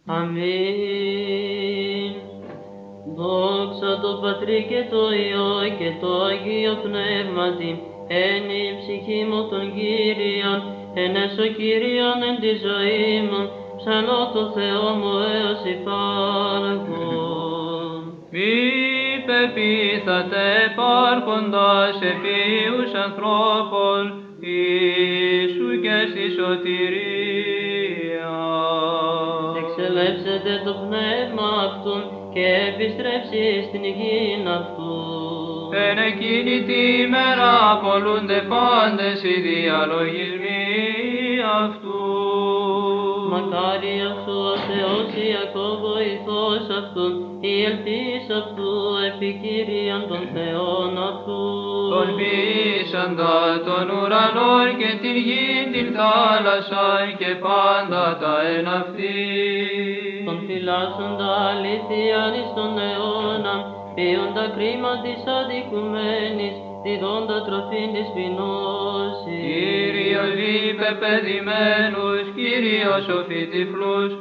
Αμήν. Δόξα το Πατρί και το Υιό και το Αγίο Πνεύματι, εν η ψυχή μου τον Κύριον, εν έσω Κύριον εν τη ζωή μου, ψαλώ το Θεό μου έως υπάρχον. Μη πεποιθάτε υπάρχοντας επίους ανθρώπων, Ιησού και στη σωτηρία. Εξελεύσετε το πνεύμα αυτούν και επιστρέψει στην γην αυτού. Εν εκείνη τη μέρα απολούνται πάντες οι διαλογισμοί αυτού. Μακάριος σου ο Θεός Ιακώβ βοηθός αυτούν, η ελπίς αυτού επί Κύριον των Θεών αυτού. Τον ποιήσαντα των ουρανών και την γην την θάλασσαν και πάντα τα εν αυτή. Τον φυλάσσοντα αλήθειαν εις τον αιώνα, ποιούντα κρίμα της αδικουμένης, διδόντα τροφήν της πεινώσης. Κύριος είπε παιδημένους, Κύριος οφεί τυφλούς,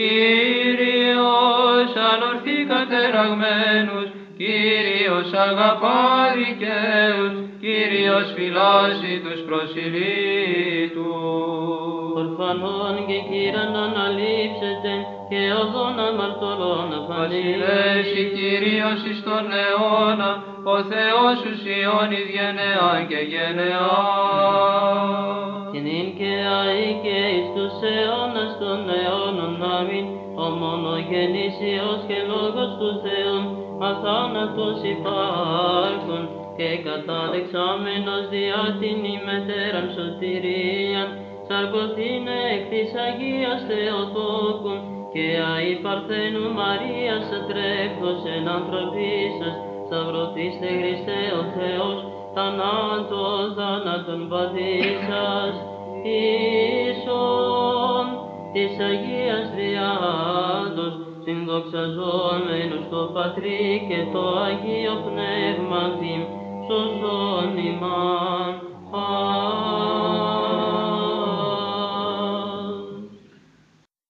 Κύριος ανορθεί κατεραγμένους, Κύριος αγαπά δικαίους, Κύριος φυλάσσει τους προσιλήτους. Ορφανών και κύραν αναλείψετε, και οδόν αμαρτωλών αφανείς. Βασιλεύσει Κύριος εις τον αιώνα, ο Θεός σου Σιώνης γενεά και γενεά. Τινήν και αεί και εις τους αιώνας των αιώνων αμήν, ο μονογενής Υιός και Λόγος του Θεού, αθάνατος υπάρχων, και καταδεξάμενος διά την ημετέραν σωτηρίαν, σαρκωθήνε εκ της Αγίας Θεοτόκου, και αεί Παρθένου Μαρίας ατρέχος εν ανθρωπίσας, σταυρωτήστε Χριστέ ο Θεός, θάνατον παθήσας, ίσον της Αγίας Τριάδος, συνδοξαζόμενος το Πατρί και το Αγίο Πνεύματι, σωσόν ημάς.